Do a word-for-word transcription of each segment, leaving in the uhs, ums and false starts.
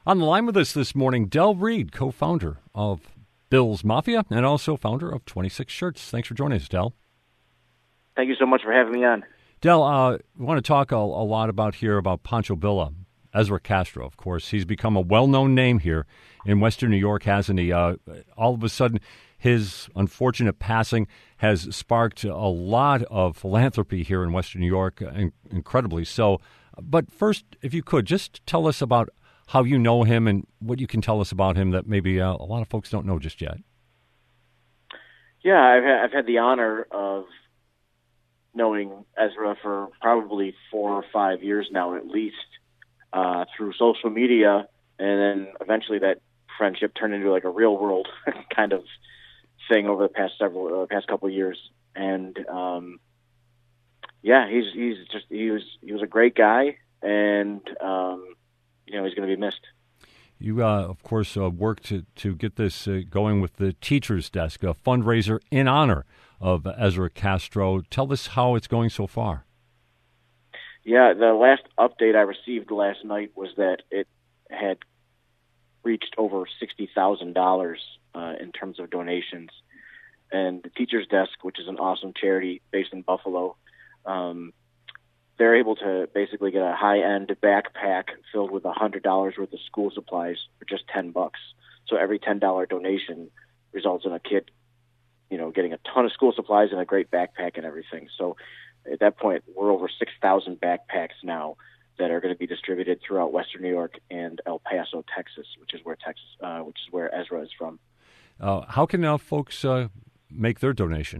On the line with us this morning, Del Reed, co-founder of Bills Mafia and also founder of twenty-six Shirts. Thanks for joining us, Del. Thank you so much for having me on. Del, uh, we want to talk a, a lot about here about Pancho Villa, Ezra Castro, of course. He's become a well-known name here in Western New York, hasn't he? Uh, all of a sudden, his unfortunate passing has sparked a lot of philanthropy here in Western New York, incredibly so. But first, if you could, just tell us about how you know him and what you can tell us about him that maybe uh, a lot of folks don't know just yet. Yeah, I've had, I've had the honor of knowing Ezra for probably four or five years now at least, uh, through social media, and then eventually that friendship turned into like a real world kind of thing over the past several, uh, past couple of years. And um, yeah, he's he's just he was he was a great guy, and um, you know he's going to be missed. You, uh, of course, uh, worked to to get this uh, going with the Teacher's Desk, a fundraiser in honor of Ezra Castro. Tell us how it's going so far. Yeah, the last update I received last night was that it had reached over sixty thousand dollars uh, in terms of donations. And the Teacher's Desk, which is an awesome charity based in Buffalo, um, they're able to basically get a high-end backpack filled with one hundred dollars worth of school supplies for just ten bucks. So every ten dollars donation results in a kid, you know, getting a ton of school supplies and a great backpack and everything. So at that point, we're over six thousand backpacks now that are going to be distributed throughout Western New York and El Paso, Texas, which is where Texas, uh, which is where Ezra is from. Uh, how can uh, folks uh, make their donation?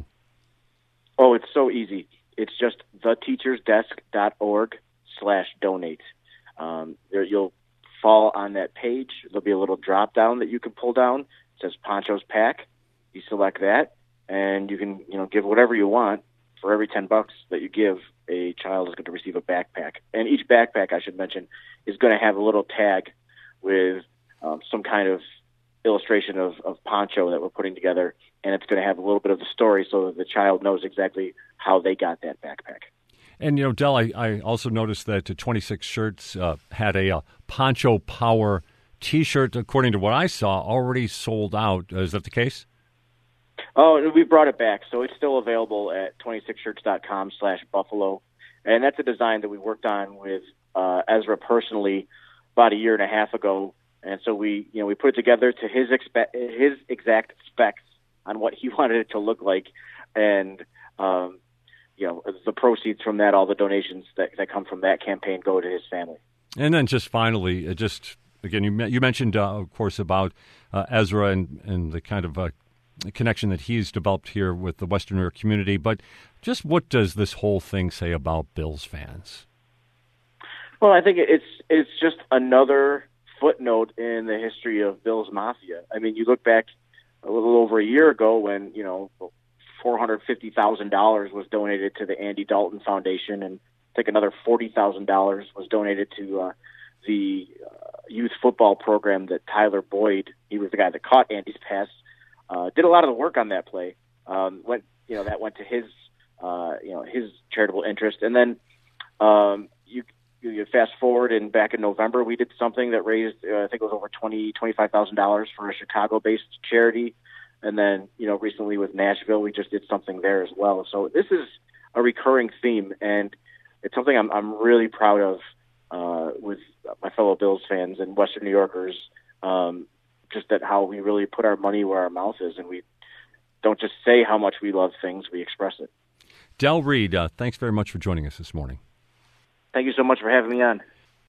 Oh, it's so easy. It's just theteachersdesk.org slash donate. Um, there, you'll fall on that page. There'll be a little drop down that you can pull down. It says Pancho's Pack. You select that, and you can, you know, give whatever you want. For every ten bucks that you give, a child is going to receive a backpack. And each backpack, I should mention, is going to have a little tag with um, some kind of illustration of, of Pancho that we're putting together, and it's going to have a little bit of the story so that the child knows exactly how they got that backpack. And, you know, Del, I, I also noticed that twenty-six Shirts uh, had a, a Pancho Power T-shirt, according to what I saw, already sold out. Uh, is that the case? Oh, we brought it back, so it's still available at twenty-six shirts dot com slash Buffalo. And that's a design that we worked on with uh, Ezra personally about a year and a half ago. And so we, you know, we put it together to his expe- his exact specs on what he wanted it to look like. And, um, you know, the proceeds from that, all the donations that, that come from that campaign go to his family. And then just finally, uh, just, again, you, you mentioned, uh, of course, about uh, Ezra and, and the kind of uh, connection that he's developed here with the Western New York community. But just what does this whole thing say about Bills fans? Well, I think it's it's just another footnote in the history of Bills Mafia. I mean, you look back a little over a year ago when, you know, four hundred fifty thousand dollars was donated to the Andy Dalton Foundation, and I think another forty thousand dollars was donated to uh, the uh, youth football program that Tyler Boyd, he was the guy that caught Andy's pass, uh, did a lot of the work on that play. Um, went, you know, that went to his, uh, you know, his charitable interest. And then um, you you fast forward, and back in November, we did something that raised, uh, I think it was over twenty, twenty-five thousand dollars for a Chicago-based charity. And then, you know, recently with Nashville, we just did something there as well. So this is a recurring theme, and it's something I'm, I'm really proud of uh, with my fellow Bills fans and Western New Yorkers, um, just that how we really put our money where our mouth is, and we don't just say how much we love things, we express it. Del Reed, uh, thanks very much for joining us this morning. Thank you so much for having me on.